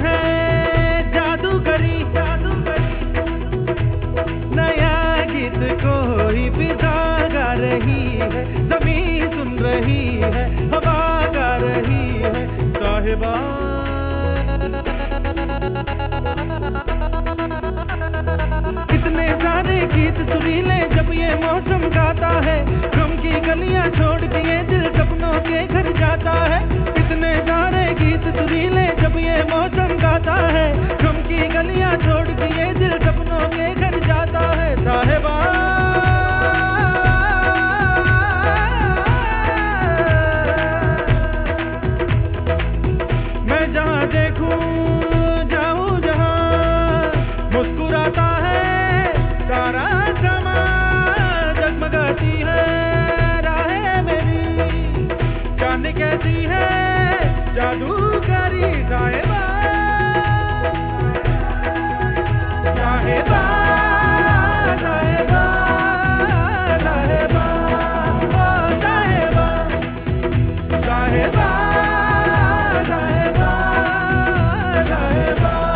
है जादूगरी, नया गीत कोई फिजा गा रही है, ज़मीं सुन रही है, हवा गा रही है साहिबा। इतने सारे गीत सुरीले जब ये मौसम गाता है, गम की गलियां छोड़ के ये दिल सपनों के घर जाता है। इतने सारे गीत सुरीले जब ये मौसम गाता है, गम की गलियां छोड़ के ये दिल सपनों के घर जाता है साहिबा। मैं जहाँ देखूं जाऊं जहाँ मुस्कुराता है सारा समा, जगमगाती है राहें मेरी, जाने कैसी है जादूगरी साहिबा, साहिबा, साहिबा, साहिबा, ओ साहिबा, साहिबा, साहिबा, साहिबा।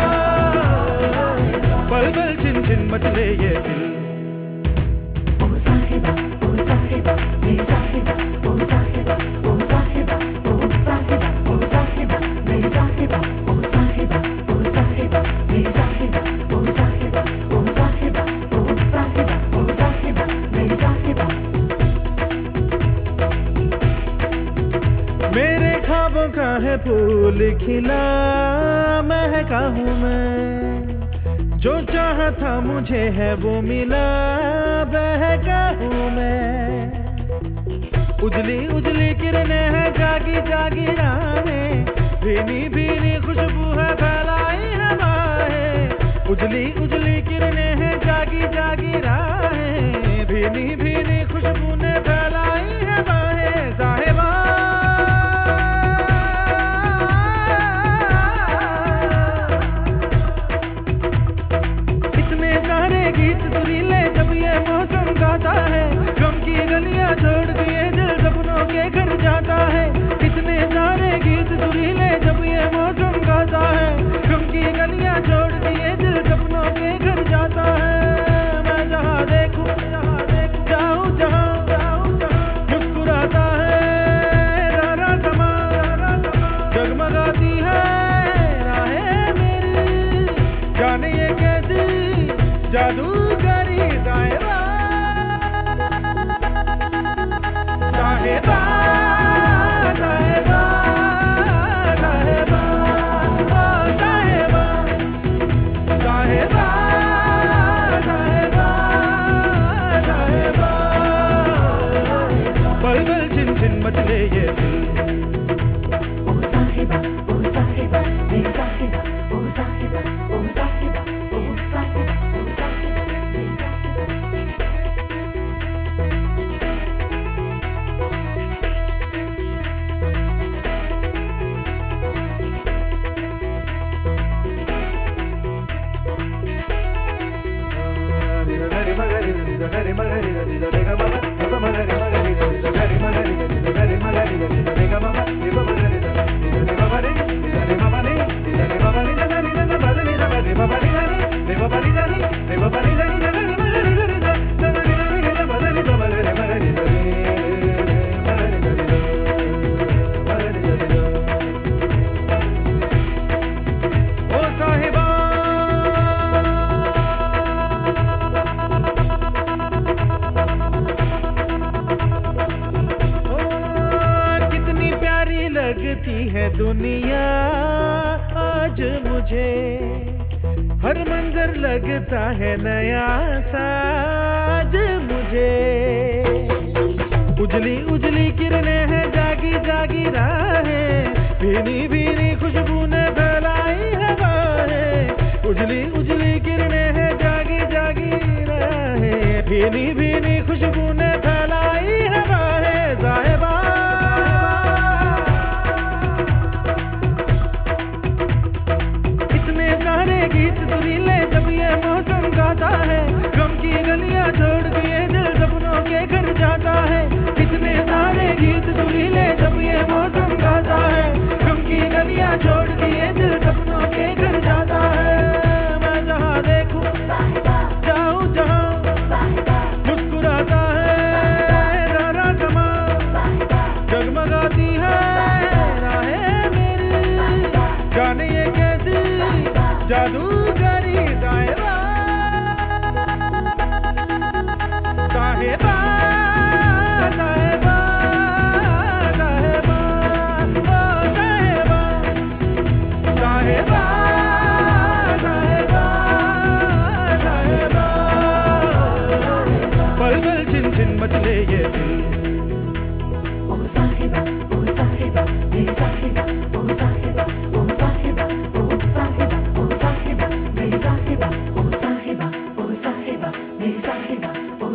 पल पल छिन छिन मचले ये दिल, ओ साहिबा, ओ साहिबा, मेरी साहिबा, ओ साहिबा, ओ साहिबा, ओ साहिबा, ओ साहिबा, मेरी साहिबा, ओ साहिबा, ओ साहिबा, मेरी साहिबा, ओ साहिबा, ओ साहिबा, ओ साहिबा, ओ साहिबा, मेरी साहिबा। मेरे ख्वाबों का है फूल खिला, महका हूँ मैं, जो चाहा था मुझे है वो मिला, बहका हूँ मैं। उजली उजली किरणें हैं जागी जागी राहें, भीनी भीनी खुशबू है फैलाई हवाएं। उजली उजली किरणें हैं जागी जागी राहें, भीनी भीनी खुशबू ने फैलाई हवाएं साहिबा। इतने सारे गीत सुरीले जब ये मौसम गाता है, गम की गलियां छोड़ दिए दिल सपनों के घर जाता है। इतने सारे गीत सुरीले जब ये मौसम गाता है, गम की गलियां छोड़ दिए दिल सपनों के घर जाता है। मैं जहाँ देखूं जाऊं जहाँ मुस्कुराता है सारा समा, जगमगाती है राहें मेरी, जाने ये कैसी जादूगरी साहिबा, साहिबा, साहिबा, साहिबा, ओ साहिबा, साहिबा, साहिबा, साहिबा। पल पल छिन छिन मचले ये दिल, ओ साहिबा, ओ साहिबा, मेरी साहिबा, ओ साहिबा, ओ साहिबा, ओ साहिबा, ओ साहिबा, मेरी ओ साहिबा। कितनी प्यारी लगती है दुनिया आज मुझे, हर मंजर लगता है नया साज मुझे। उजली उजली किरणें हैं जागी जागी राहें, भीनी भीनी खुशबू ने फैलाई हवाएं। उजली उजली किरणें हैं जागी जागी राहें, भीनी भीनी खुशबू ने फैलाई हवाएं साहिबा। इतने सारे गीत सुरीले जब ये मौसम गाता है, गम की गलियां छोड़ दिए दिल सपनों के घर जाता है। इतने सारे गीत सुरीले जब ये मौसम गाता है, गम की गलियां छोड़ दिए दिल सपनों के घर साहेबा साहेबा साहेबा ओ साहेबा साहेबा साहेबा साहेबा पल पल छिन छिन मचले ये दिल ओ साहिबा मेरी साहिबा ओ साहिबा ओ साहिबा ओ साहिबा ओ साहिबा मेरी साहिबा ओ साहिबा ओ साहिबा मेरी साहिबा ओ